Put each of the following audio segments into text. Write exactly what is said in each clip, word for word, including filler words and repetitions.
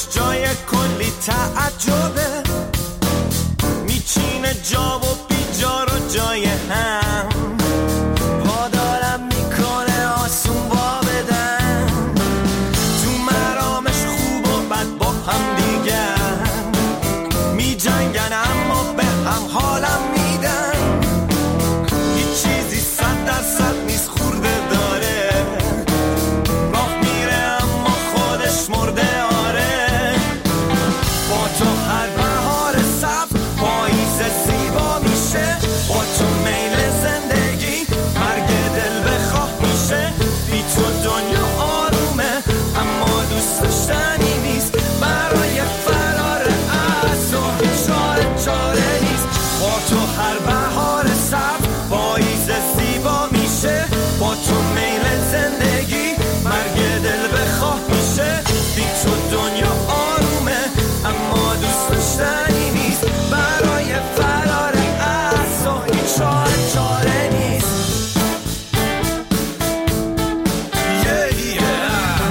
خودش جای کلی تعجبه، میچینه جا و بیجا رو جای هم، پادارم میکنه آسون با بدن، تو مرامش خوب و بد با هم دیگر میجنگن اما به هم حالم میدن، هیچ چیزی صد درصد نیست خورده داره، راه میره اما خودش مرده آره، با تو هر بهار سبز پاییز زیبا میشه، با تو میل زندگی مرگ دل بخواه میشه، بی تو دنیا آرومه اما دوست داشتنی نیست، برای فرار از تو چاره چاره نیست، با تو هر بهار سبز پاییز زیبا میشه، با تو میل زندگی مرگ دل بخواه میشه، بی تو دنیا آرومه اما دوست داشتنی نیست، برای فرار از تو هیچ چاره چاره نیست. Yeah, yeah.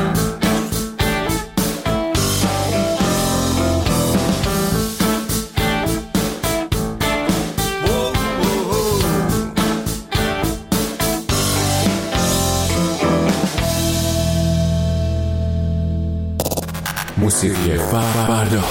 Whoa, whoa, whoa. موسیقی فردا.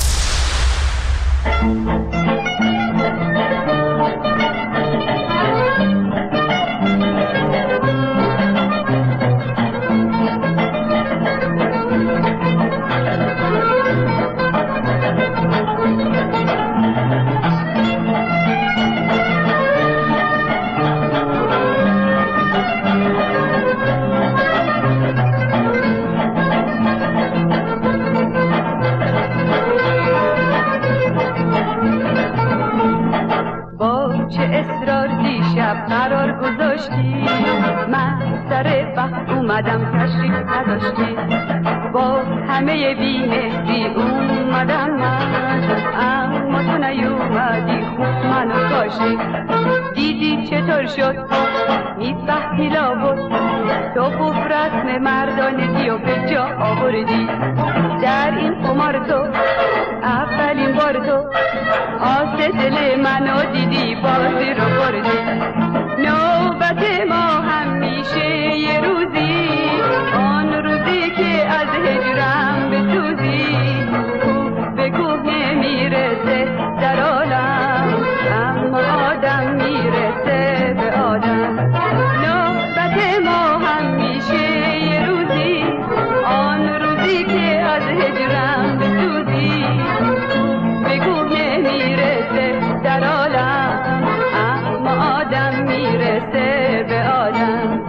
با چه اصرار دیشب قرار گذاشتی، من سر وقت اومدم تشریف نداشتی، با همه بی‌مهری اومدم من، اما تو نیومدی خوب منو کاشتی، دیدی چطور شد میفهمی لابد، تو خوب رسم مردانگی و به جا آوردی، در این قمار تو اولین بار تو آس دل منو دیدی بازی رو بردی، نوبت ما همیشه یه روزی، آن روزی که از هجرم بسوزی، کوه به کوه نمیرسه در عالم اما آدم میرسه به آدم، نوبت ما همیشه یه روزی، آن روزی که از هجرم بسوزی، به کوه نمیرسه در عالم اما آدم میرسه به آدم.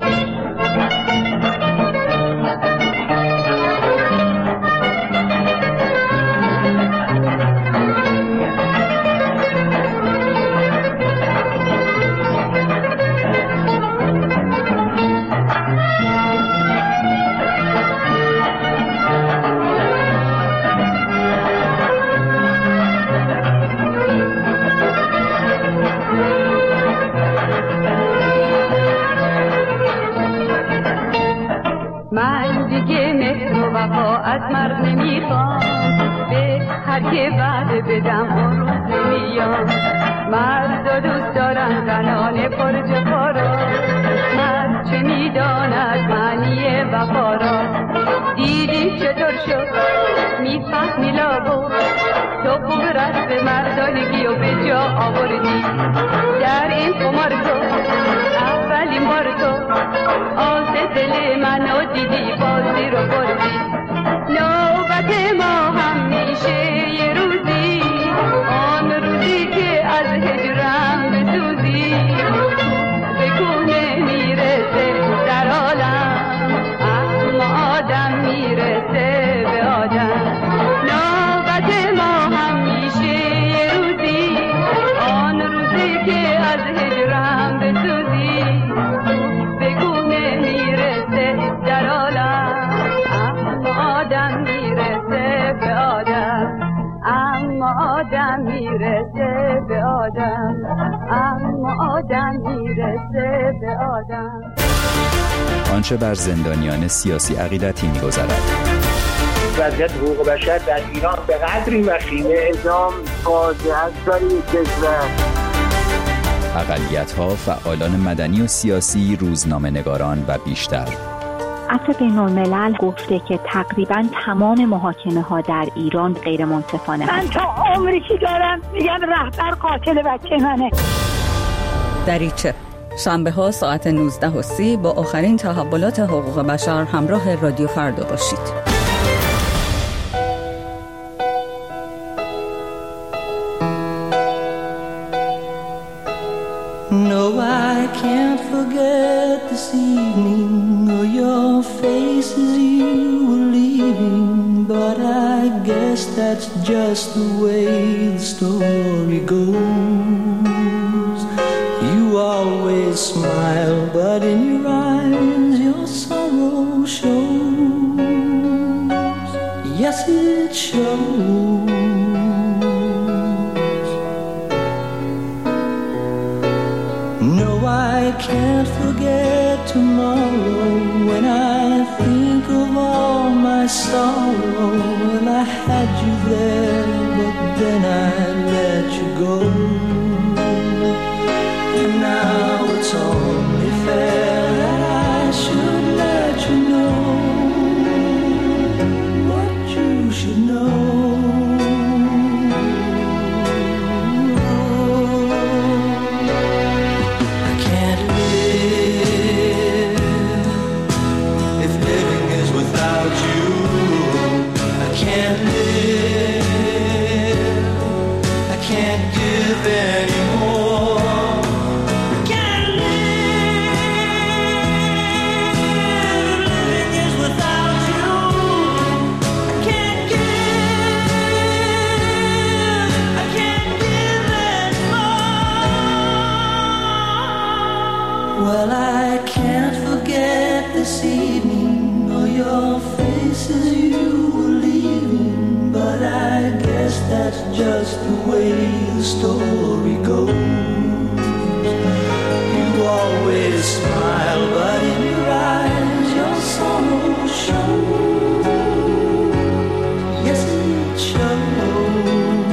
من دیگه مهر و وفا از مرد نمیخوام، به هر که وعده بدم اون روز نمیام، مرد دوست دارم زنان پر جفا را، مرد چه میداند معنی وفا را، دیدی چطور شد میفهمی لابد، تو خوب رسم مردانگی و به جا آوردی، در این قمار تو اولین بار تو آس دل منو دیدی بازی رو بردی، نوبت ما همیشه یه روزی، آن روزی که از هجرم بسوزی، به کوه نمیرسه در عالم اما آدم میرسه به آدم، نوبت ما همیشه یه روزی، آن روزی که از هجرم بسوزی، به کوه نمیرسه در عالم اما آدم میرسه به آدم، اما آدم میرسه به آدم، اما آدم میرسه به آدم. آنچه بر زندانیان سیاسی عقیدتی می‌گذرد. وضعیت حقوق بشر در ایران به قدری وخیمه، اعدام فاجعه است برای کشور. اقلیت‌ها، فعالان مدنی و سیاسی، روزنامه‌نگاران و بیشتر. عفو بین‌الملل گفته که تقریباً تمام محاکمه‌ها در ایران غیر منصفانه من تا عمری که دارم میگم رهبر قاتل بچه منه. دریچه شنبه ها ساعت نوزده و سی با آخرین تحولات حقوق بشر همراه رادیو فردا باشید. No, I can't forget this evening or your face as you were leaving, but I guess that's just the way the story goes. You always smile, but in your eyes your sorrow shows. Yes, it shows. No, I can't forget tomorrow when I think of all my sorrow. Well, I had you there, but then I let you go. And now it's only fair that I should let you know what you should know. Well, I can't forget this evening or your faces you were leaving, but I guess that's just the way the story goes. You always smile, but in your eyes your sorrow shows. Yes, it shows.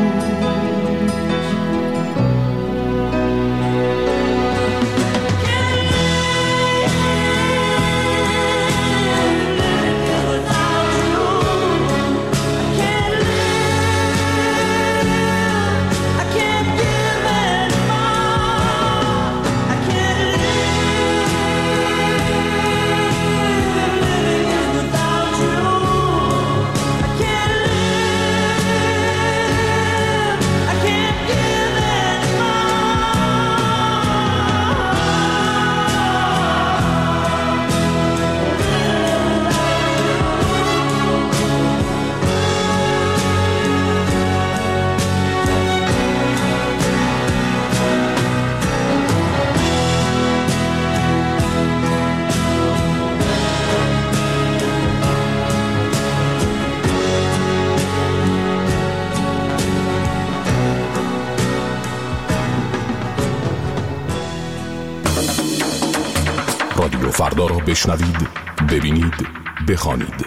رادیو فردا را بشنوید، ببینید، بخوانید.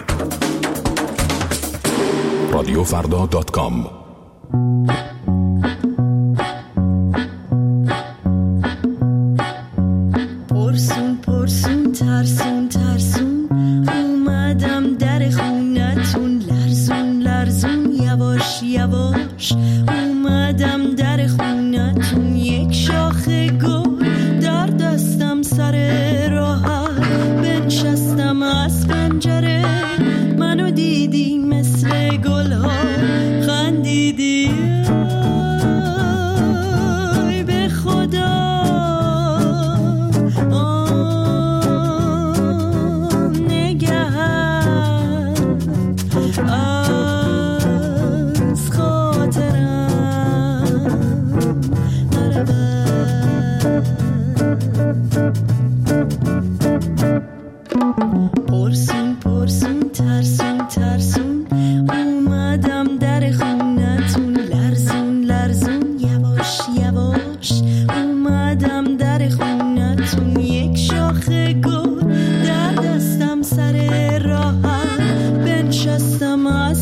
رادیو فردا دات کام. پرسون پرسون ترسون ترسون اومدم در خونتون، لرزون لرزون یواش یواش اومدم در خونتون، یک شاخه گل در دستم سر راحت بنشستم از پنجره، منو دیدی مثل گلها خندیدی، ای به خدا پرسون پرسون ترسون ترسون اومدم در خونتون، لرزون لرزون یواش یواش اومدم در خونتون، یک شاخه گل در دستم سر راحت بنشستم از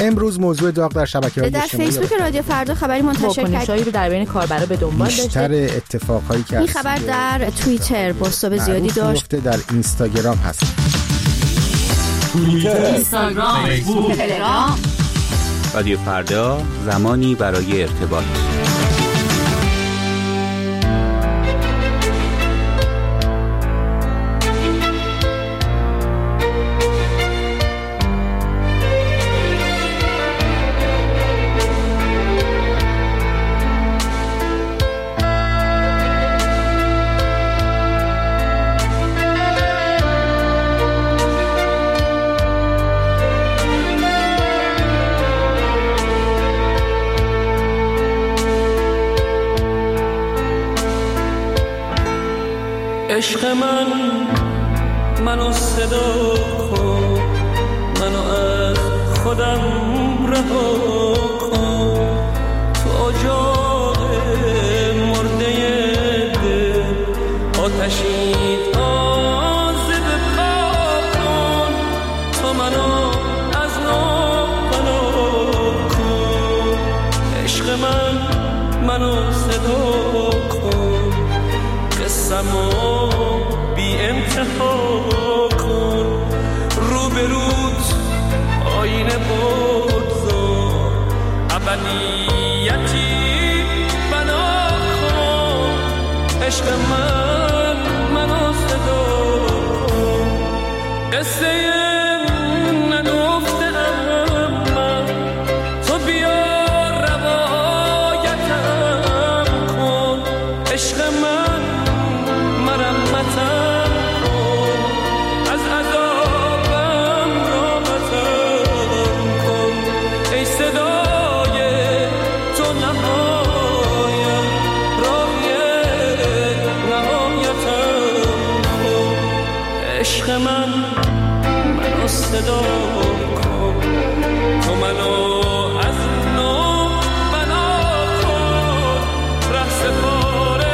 امروز موضوع داغ در شبکه‌های در اجتماعی فیسبوک رادیو فردا خبری منتشر کرد. واکنش‌هایی رو در بین کاربرا به دنبال داشته. بیشتر اتفاقایی که این خبر در توییتر بازتاب زیادی داشت. در اینستاگرام هست. توییتر، اینستاگرام، فیسبوک، تلگرام. رادیو فردا، زمانی برای ارتباط. عشق من منو صدا کن، منو از خودم رها کن، تو اجاق مرده دل آتشی تازه بپا کن، تو منو از نو بنا کن. عشق من منو صدا کن، قسمو بی انتها کن، رو به روت آینه بگذار، ابدیتی بنا کن. عشق من منو صدا کن، قصه نگفتم من، تو بیا روایتم کن. عشق من مرمتم کن، از عذابم راحتم کن. ای صدای تو نهایم، راهی نهایتم کن. عشق من منو صدا کن، تو منو از نو بنا کن. ره سپاره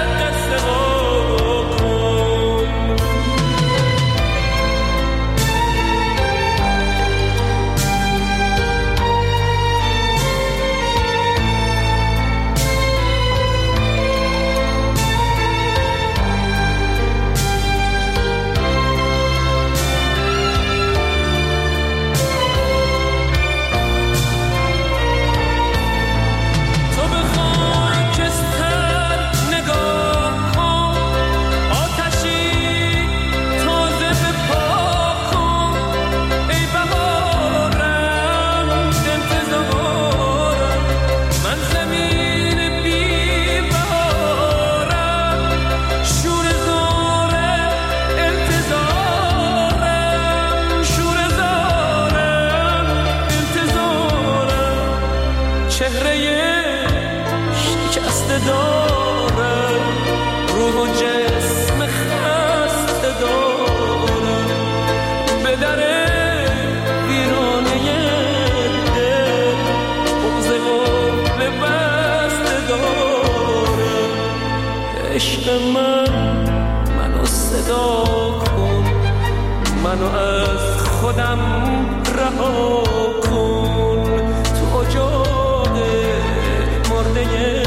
عشق من منو صدا کن، منو از خودم رها کن. تو اجاق مرده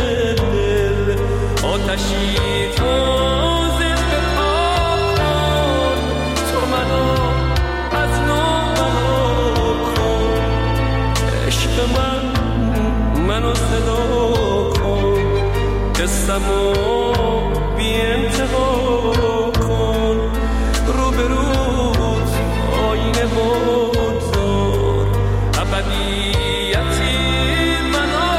دل آتشی تازه بپا کن، تو منو از نو بنا کن. عشق من منو صدا کن، قسمو بی انتها کن. رو به روز آینه بگذار، ابدیتی بنا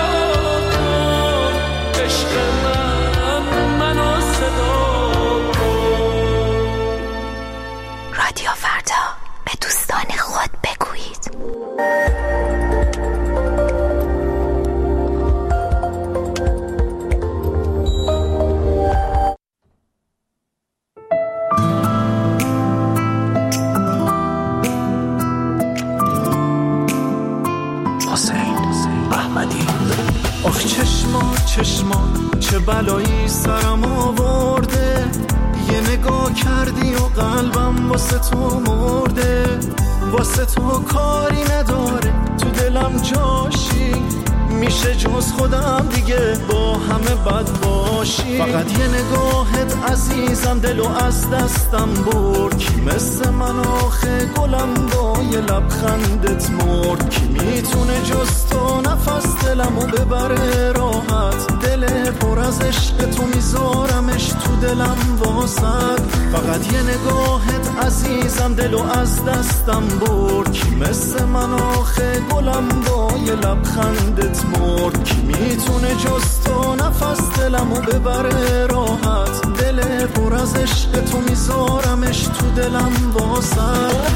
کن. عشق من منو صدا کن. رادیو فردا، به دوستان خود بگویید. آخ چشما چشما چه بلایی سرم آورده، یه نگاه کردی و قلبم واسه تو مرده، واسه تو کاری نداره، تو دلم جاشی، میشه جز خودم دیگه با همه بد باشی. فقط یه نگاهت عزیزم دلو از دستم برد، کی مثل من آخه گلم با یه لبخندت مرد. کی میتونه جز تو نفس دلمو ببره راحت، دل پر از عشق تو میذارمش تو دلم واسد. فقط یه نگاهت عزیزم دلو از دستم برد، کی مثل من آخه گلم با یه لبخندت مرد. کی میتونه جز تو نفس دلمو ببره راحت، دل پر از عشق تو میذارمش تو دلم واسد.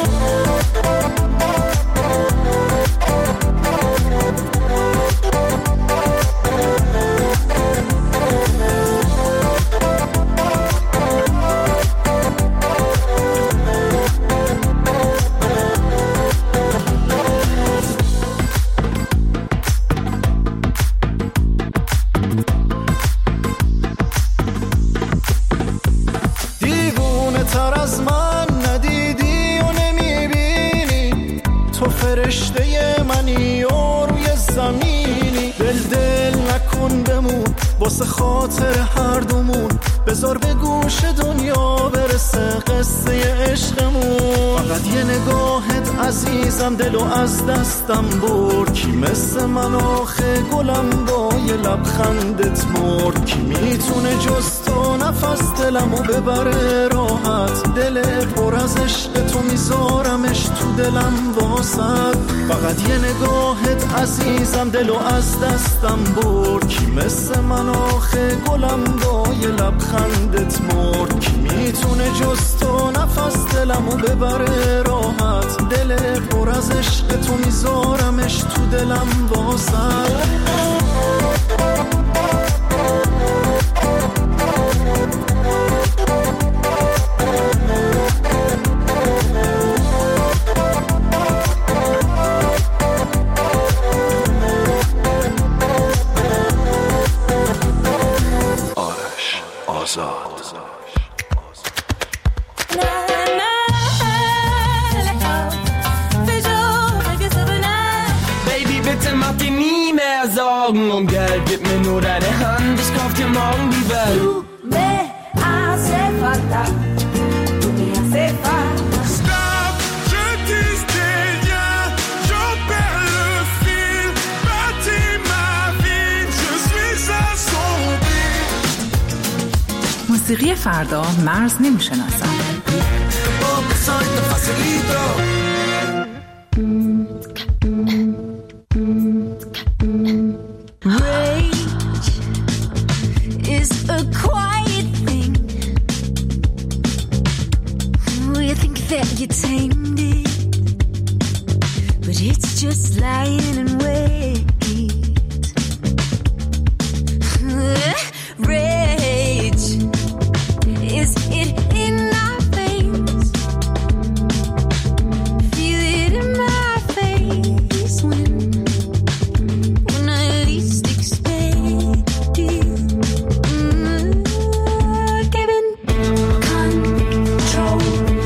واسه خاطر هر دومون بذار به گوش دنیا برسه قصه عشقمون. فقط یه نگاهت عزیزم دلو از دستم برد، کی مثل من آخه گلم با یه لبخندت مرد. کی میتونه جز تو نفس دلمو ببره راحت، دل پر از عشق تو میذارمش تو دلم واسد. فقط یه نگاهت عزیزم دلو از دستم برد، کی مثل من آخه گلم با یه لبخندت مرد. کی میتونه جز تو نفس دلمو ببره راحت، دل پر از عشق تو میذارمش تو دلم واسد. Und Geld, gib mir nur deine Hand, ich kauf dir morgen die Welt. Tu me hace falta, tu me hace falta. Stop, je dis des liens, j'en perds le fil. Bâtis ma vie, je suis assombri. موسیقی فردا مرز نمیشناسد. You tamed it, but it's just lying in wait. Rage, is it in our veins? Feel it in my face when, when I least expect it. Mm, Kevin, control.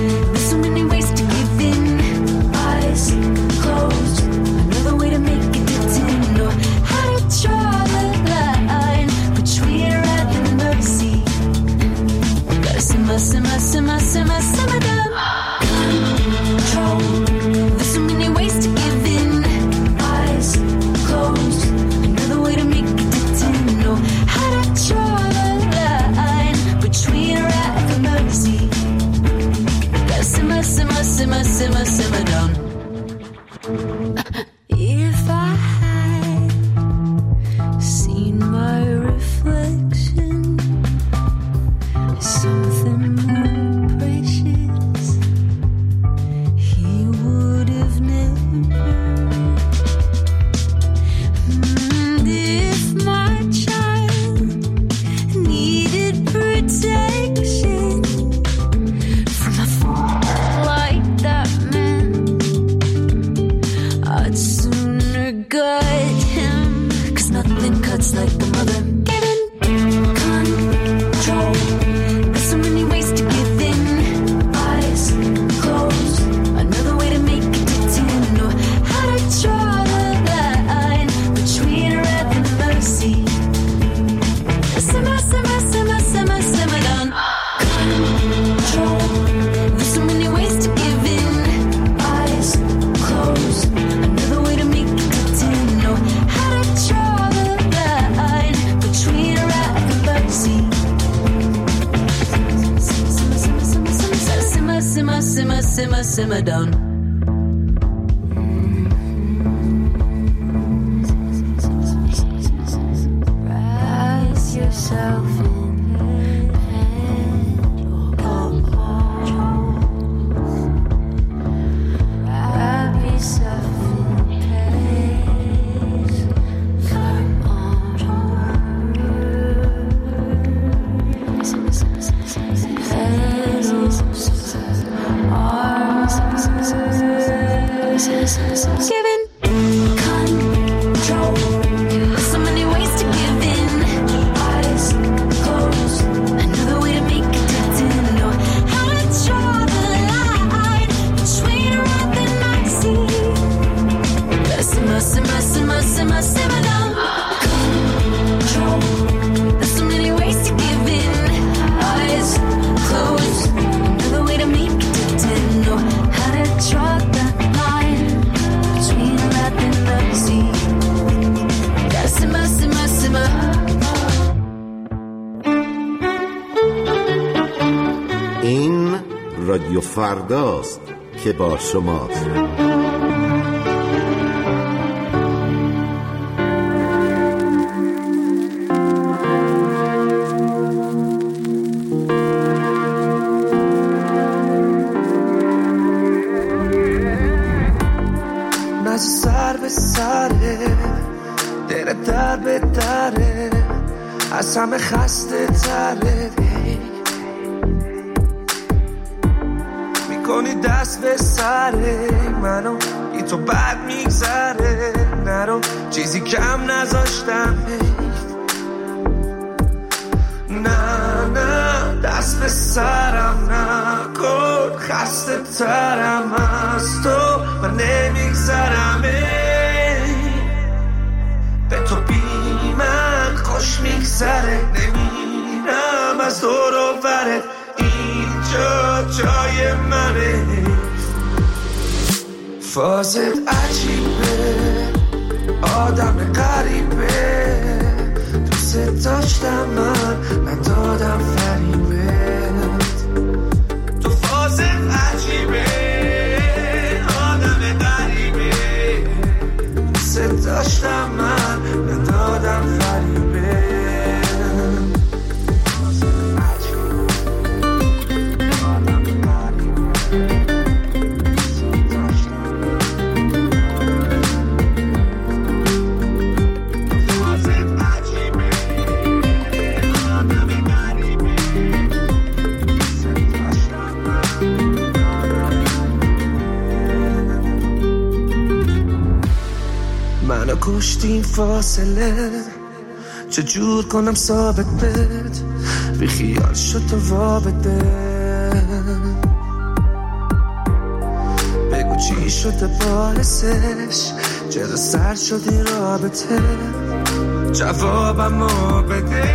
Simmer, simmer, simmer, simmer down. Control. There's so many ways to give in. Eyes closed. Another way to make it to know how to draw the line between wrath and mercy. Gotta simmer, simmer, simmer, simmer, simmer down. If I had seen my reflection, something more precious, he simmer, simmer down. Rise yourself in hand or palm. Wrap yourself in place. Come on. Giving control. There's so many ways to give in. Eyes closed. Another way to make a difference. Know how to draw the line between rock and icy. Let it simmer, simmer, simmer, simmer, simmer down. Control. There's so many ways to give in. Eyes closed. Another way to make a difference. Know how to draw the line between rock and icy. Gotta simmer, simmer, simmer. این رادیو فرداست که با شماست. مزه سر به سره، دل در به دره، از همه خسته تره. میکنی دست به سره منو، بی تو بد میگذره. نرو چیزی کم نذاشتم. نه نه دست به سرم نکن، خسته ترم از تو من نمیگذرم. به تو بی من خوش میگذره، نمیرم از دور و برت. اینجا جای منه. فازت عجیبه، آدم غریبه. دوست داشتم من، من دادم فریبت. تو فازت عجیبه، آدم غریبه. دوست داشتم من، من دادم فریبت. منو کشتیم فاصله، چجور کنم ثابت بد. بی خیال شد تو وابده. بگو چی شده باعثش، چرا سر شد این رابطه. جوابمو بده.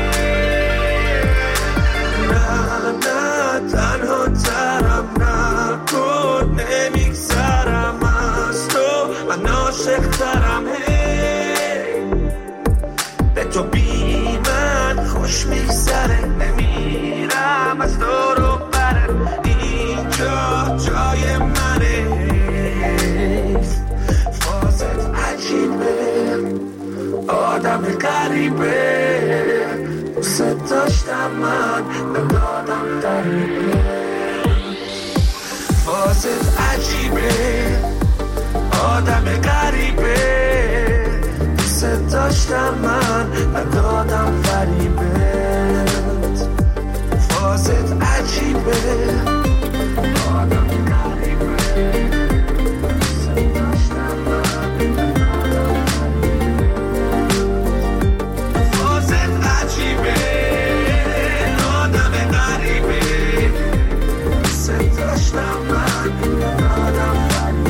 نه نه تنها ترم نکن، نمیگذرم از تو من عاشق ترم. به تو بی من خوش میگذره، نمیرم از دور و برت. اینجا جای منه. فازت عجیبه، آدم غریبه. دوست داشتم من، ندادم فریبت. فازت عجیبه، آدم غریبه. دوست داشتم من، ندادم فریبت. فازت عجیبه، آدم غریبه. دوست داشتم من، ندادم فریبت. فازت عجیبه، آدم غریبه. دوست داشتم من، ندادم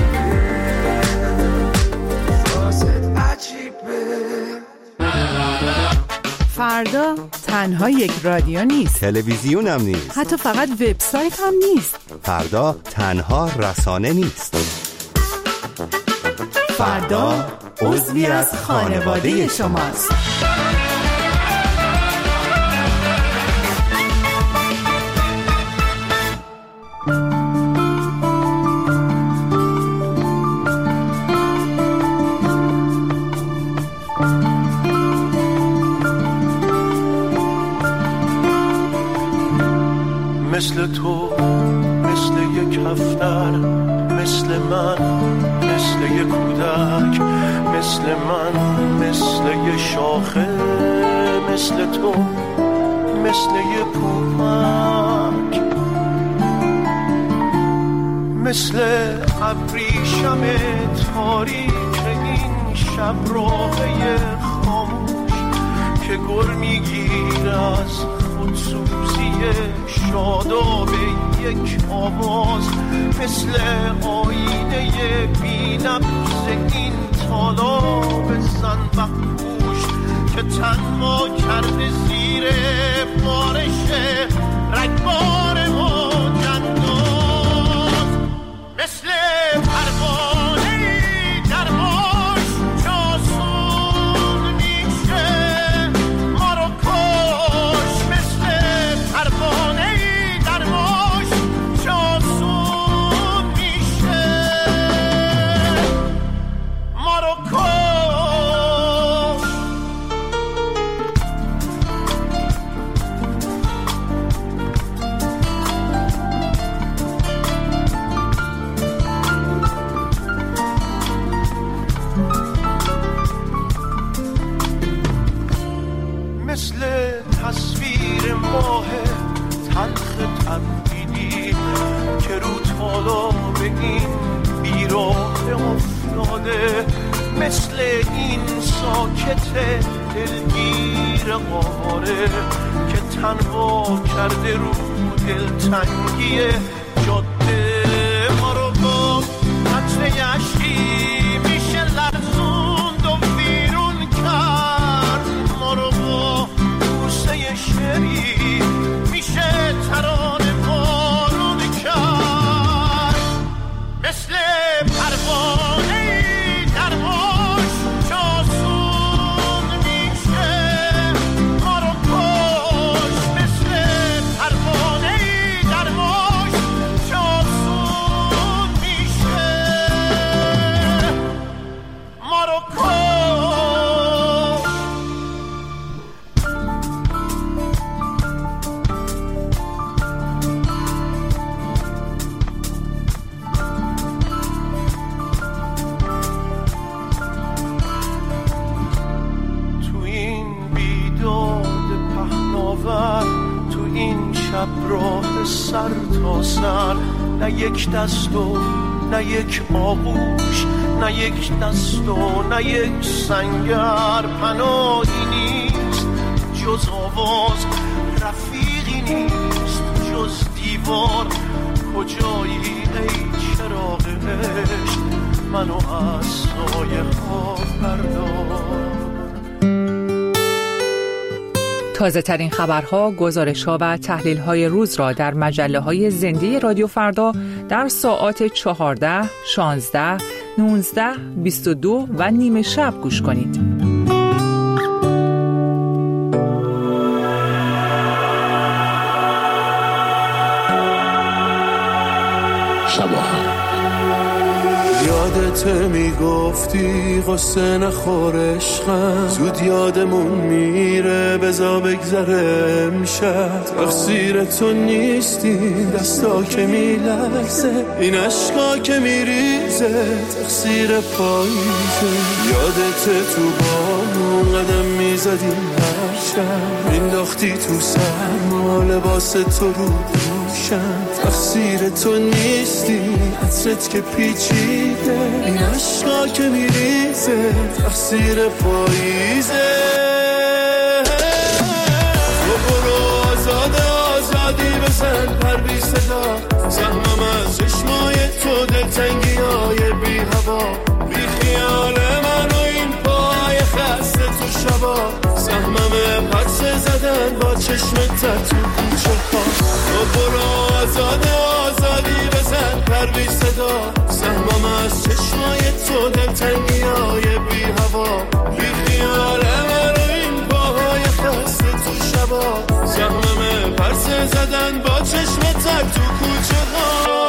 فردا تنها یک رادیو نیست، تلویزیون هم نیست، حتی فقط وبسایت هم نیست. فردا تنها رسانه نیست. فردا عضوی از خانواده شماست. مثل تو، مثل یک هفتر، مثل من، مثل یک کودک، مثل من، مثل یک شاخه، مثل تو، مثل یک پوپک، مثل ابریشم تاریک این شب راهی خاموش که گر میگیر از خودسوزی شاداب یک آواز، مثل آینه بی‌نبض این تالاب زنبق پوش که تنها کرده زیر بارش رگبار موج انداز، مثل پروانه‌ای در باش جاسون میشه ما رو کش، مثل پروانه‌ای در باش جاسون میشه ما رو کش. مثل تصویر ماه تلخ تبدیلی که رو تالاب این بیراه افتاده، مثل این ساکت دلگیر قاره که تنها کرده رو دلتنگی جاده، ما رو با قطره اشکی میشه لرزوند و بیرون کرد، ما رو با بوسه شری میشه ترانه بارون کرد، مثل پروانه‌ای در باش جاسون میشه ما رو کش، مثل پروانه‌ای در باش جاسون میشه ما رو کش. تو این بیداد پهناور، تو این شب راه سر تا سر، نه یک دست و نه یک آغوش، نه یک دست و نه یک سنگر، پناهی نیست جز آواز، رفیقی نیست جز دیوار، کجایی ای چراغ عشق منو از سایه ها بردار. تازه ترین خبرها، گزارش‌ها و تحلیل‌های روز را در مجله‌های زنده رادیو فردا در ساعات چهارده، شانزده، نوزده، بیست و دو و نیمه شب گوش کنید. یادت میگفتی قصه نخور عشقم، زود یادمون میره بزا بگذره امشب، تقصیر تو نیستی دستا که میلرزه، این عشقا که میریزه تقصیر پاییزه، یادت تو بامون قدم میزدیم هر شب، مینداختی تو سرما لباس تو رو دوشم، تقصیر تو نیستی عطرت که پیچیده، این عشقا که میریزه تقصیر پاییزه، تو برو آزاده آزادی بزن پر بی صدا، زحمم از چشمای تو دلتنگی های بی هوا، بی خیال من و این پای خسته تو شبا، زحمم پرسه زدن با چشمت تو کوچه ها، تو برو آزاده آزادی بزن پر بی صدا، زحمم از چشمای تو دلتنگی های بی هوا، بی خیال من و این پاهای خسته تو شبا، زحمم پرسه زدن با چشمت تو کوچه ها.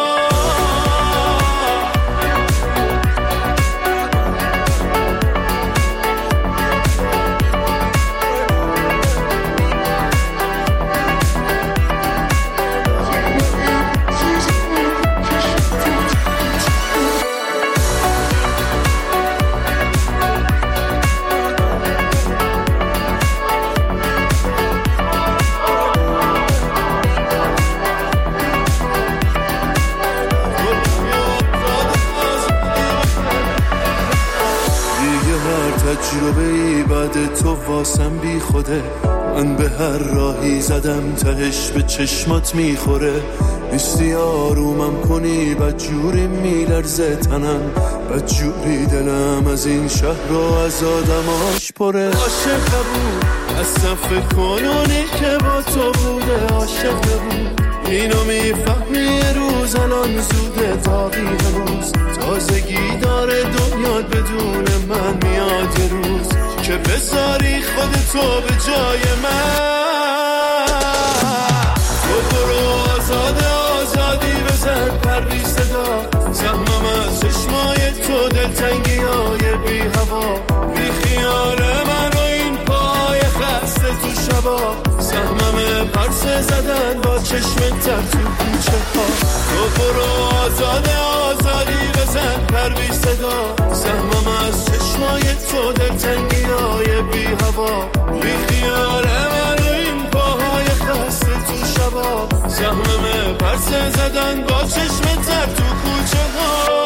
واسم بی خوده. من به هر راهی زدم تهش به چشمات میخوره. نیستی آرومم کنی بدجوری میلرزه تنم، بدجوری دلم از این شهر و از آدماش پره. عاشق بود اصلا فکر کنونی که با تو بوده. عاشق بود اینو میفهمی یه روز الان زوده داغی هنوز. تازگی داره دنیات بدون من میاد یه روز که بذاری خودتو به جای من. تو برو آزاده آزادی بزن پر بی صدا. زحمم از چشمای تو دلتنگی های بی هوا. بی خیال من و این پای خسته تو شبا. زحمم پرسه زدن با چشم تر تو کوچه ها. تو برو آزاده آزادی بزن پر بی صدا. زحمم از چشمای تو دلتنگی های بی هوا. بی خیال من و این پاهای خسته تو شبا. زحمم پرسه زدن با چشم تر تو کوچه ها.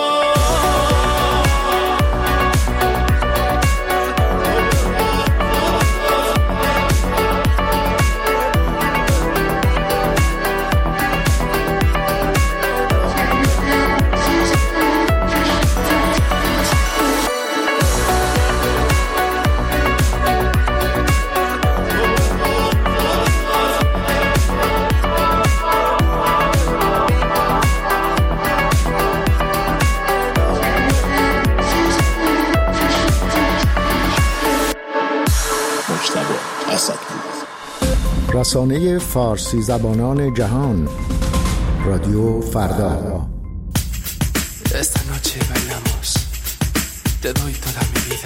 رسانه فارسی زبانان جهان رادیو فردا. Esta noche bailamos, te doy toda mi vida.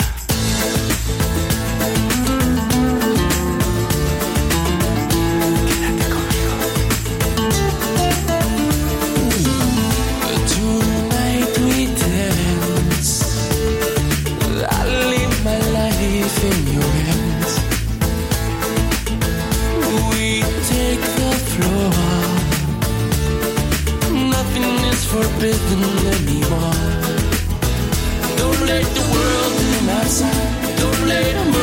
Quédate conmigo. Tonight we dance. I live my life in your hands. We take the floor. Nothing is forbidden anymore. Don't let the world in outside. Don't let them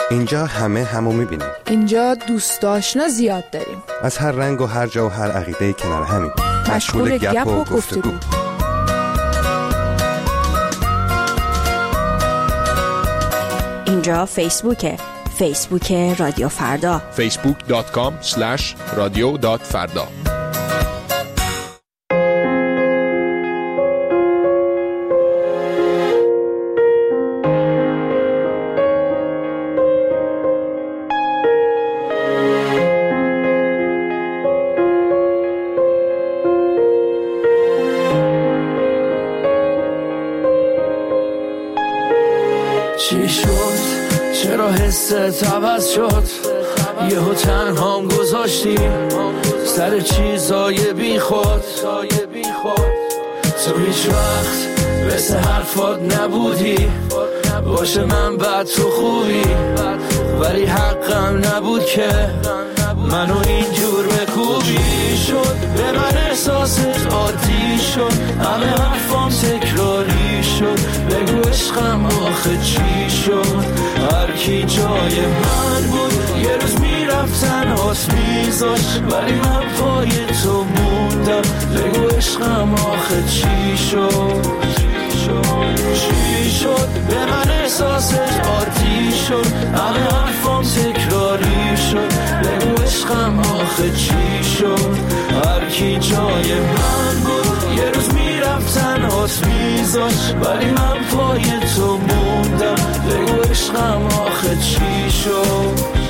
اینجا همه همو میبینیم. اینجا دوست آشنا زیاد داریم. از هر رنگ و هر جا و هر عقیده کنار همین. مشغول گپ و گفتگو. اینجا فیسبوکه. فیسبوک رادیو فردا. فیسبوک دات کام اسلش رادیو دات فردا. چی شد؟ چرا حست عوض شد؟ یهو تنهام گذاشتی سر چیزای بی خود. تو هیچ وقت مثل حرفات نبودی، باشه من بد تو خوبی، ولی حقم نبود که منو اینجور بکوبی. شد به من احساست عادی شد، همه حرفام تکراری شد. بگو عشقم آخه چی شد؟ هر کی جای من بود یه روز میرفت تنهاست میذاشت، ولی من پای تو موندم. بگو عشقم آخه چی شد؟ چی شد؟ به من احساست عادی شد، همه حرفام تکراری شد. بگو عشقم آخه چی شد؟ هر کی جای من بود یه روز میرفت تنهاست میذاشت، ولی من پای تو موندم. بگو عشقم آخه چی شد؟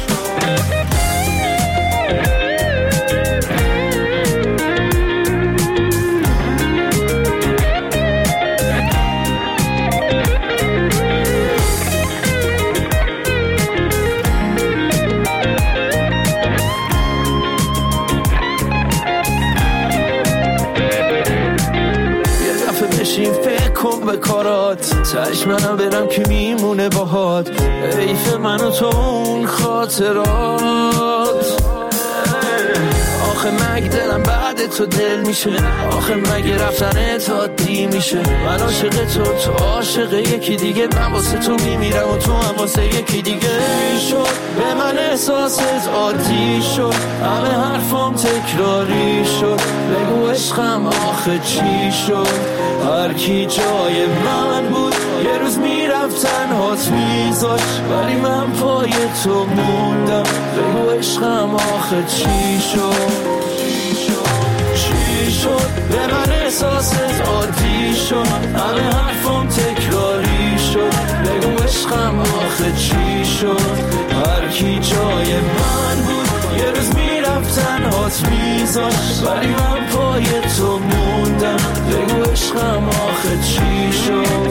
کن به کارات تش منم برم که میمونه باهات. حیف من و تو اون خاطرات. آخه مگه دلم بعد تو دل میشه؟ آخه مگه رفتن تا دی میشه؟ من عاشق تو، تو عاشق یکی دیگه. من واسه تو میمیرم و تو هم واسه یکی دیگه. شد به من احساست عادی شد، همه حرفام تکراری شد. بگو عشقم آخه چی شد؟ هر کی جای من بود یه روز میرفت تنهات میذاشت، ولی من پای تو موندم. بگو عشقم آخه چی شد؟ چی شد؟ به من احساست عادی شد، همه حرفام تکراری شد. بگو عشقم آخه چی شد؟ هر کی جای من بود یه روز میرفت تنهات میذاشت، ولی من پای تو موندم. بگو عشقم آخه چی شد؟